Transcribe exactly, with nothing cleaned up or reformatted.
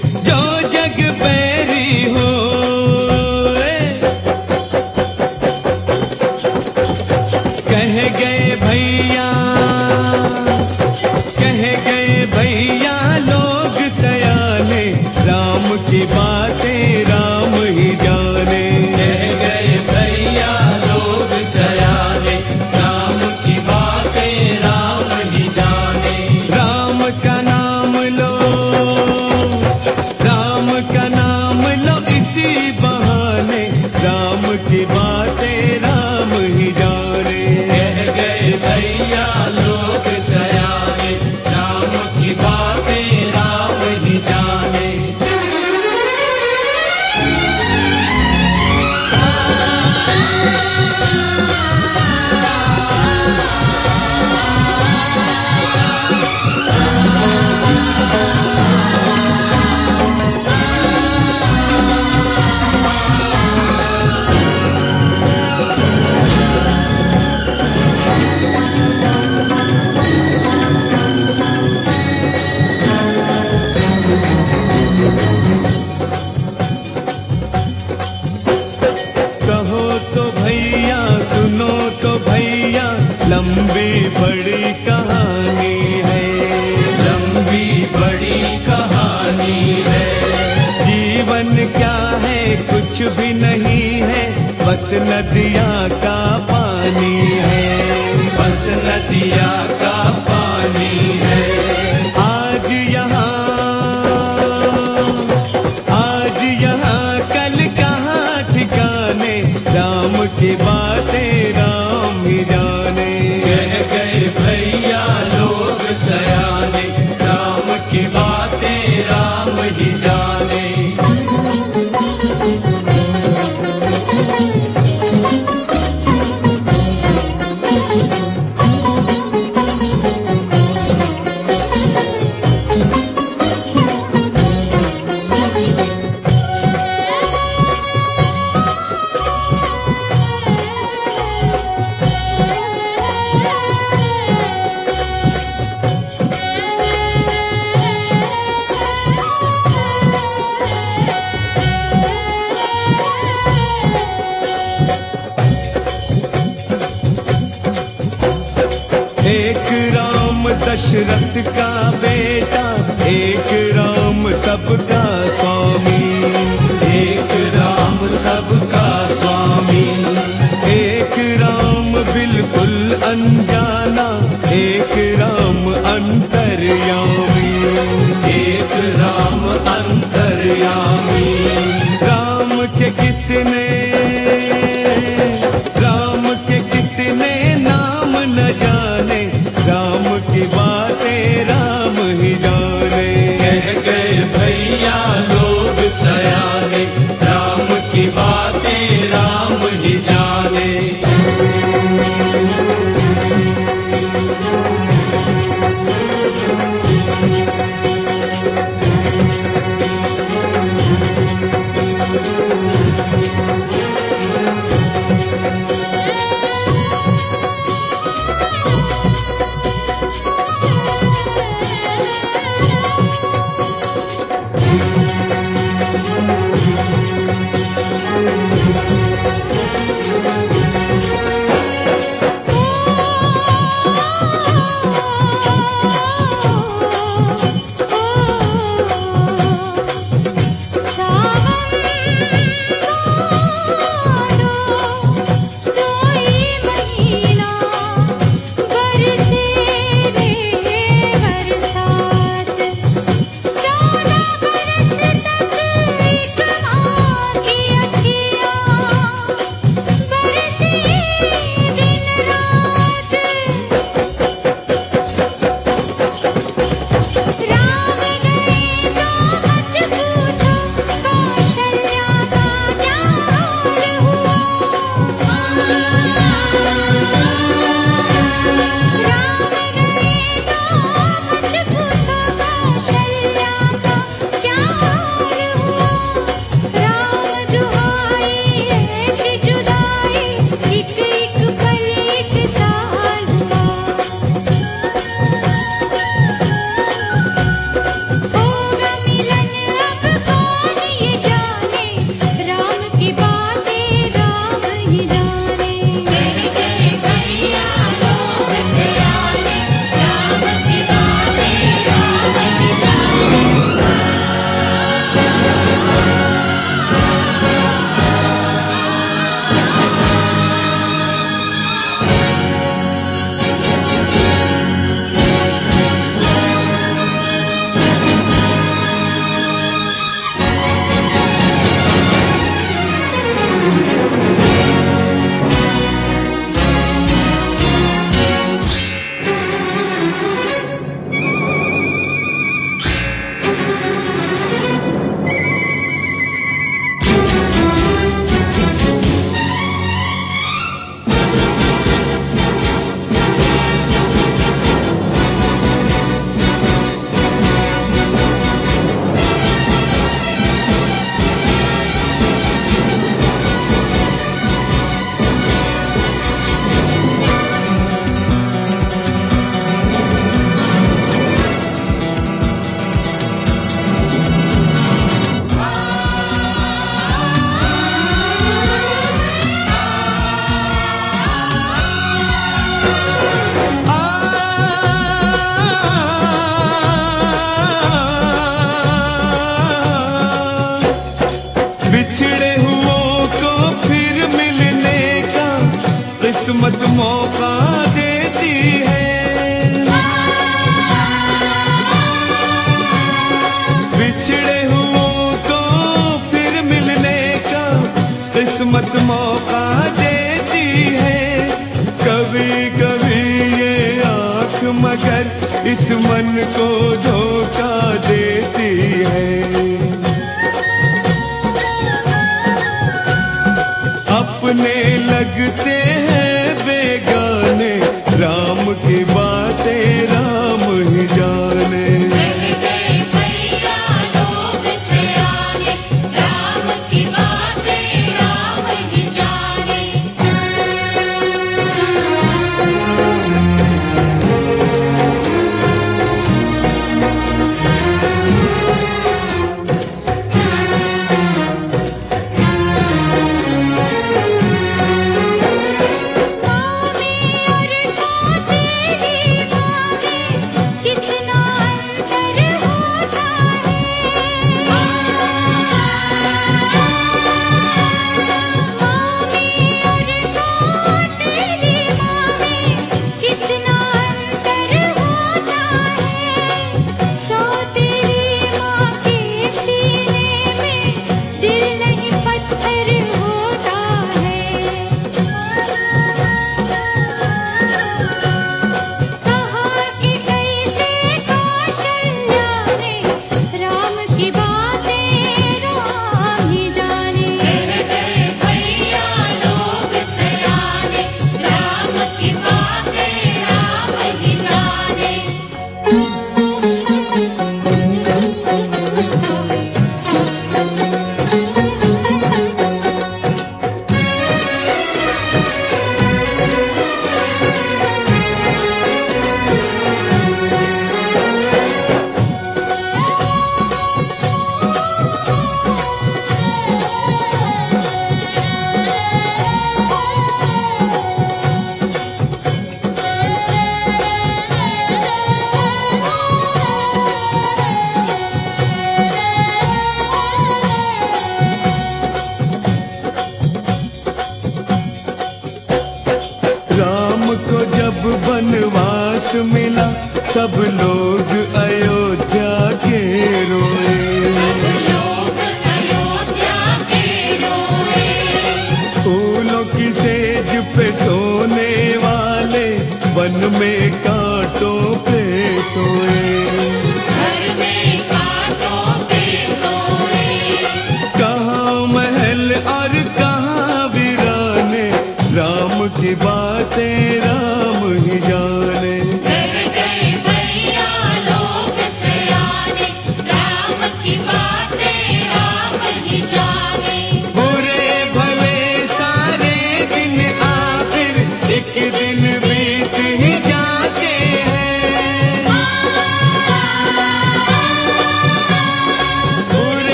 जो जग बैरी हो। कह गए भैया, कह गए भैया लोग सयाने, राम की बातें राम ही जाने। कह गए भैया लोग सयाने, राम की बातें राम ही जाने। राम का नाम लो, राम का नाम लो इसी बहाने, राम की बातें राम ही जाने। कह गए भैया लोग सयाने, राम की बातें राम ही जाने। कहो तो भैया, सुनो तो भैया, लंबी बड़ी कहानी है। लंबी बड़ी कहानी है। जीवन क्या है कुछ भी नहीं है, बस नदिया का पानी है। बस नदिया का पानी है। आज यहाँ, आज यहाँ कल कहाँ ठिकाने, राम की बातें राम ही जाने। कह गए भैया लोग सयाने, राम की बातें राम ही जाने। एक राम दशरथ का बेटा, एक राम सबका स्वामी। एक राम सबका स्वामी। एक राम बिल्कुल अनजाना, एक राम अंतर्यामी। एक राम अंतर्यामी। राम के कितने, राम के कितने नाम न जाने, राम की बातें राम ही जाने। कह गए भैया लोग सयाने, राम की बातें राम ही जाने। बरसे रे बरसात, चौदह बरस तक किस्मत मौका देती है। बिछड़े हुओं को फिर मिलने का किस्मत मौका देती है। कभी कभी ये आँख मगर इस मन को धोखा देती है। अपने लगते हैं बेगाने, राम की बातें राम ही जाने। राम को जब वनवास मिला सब लोग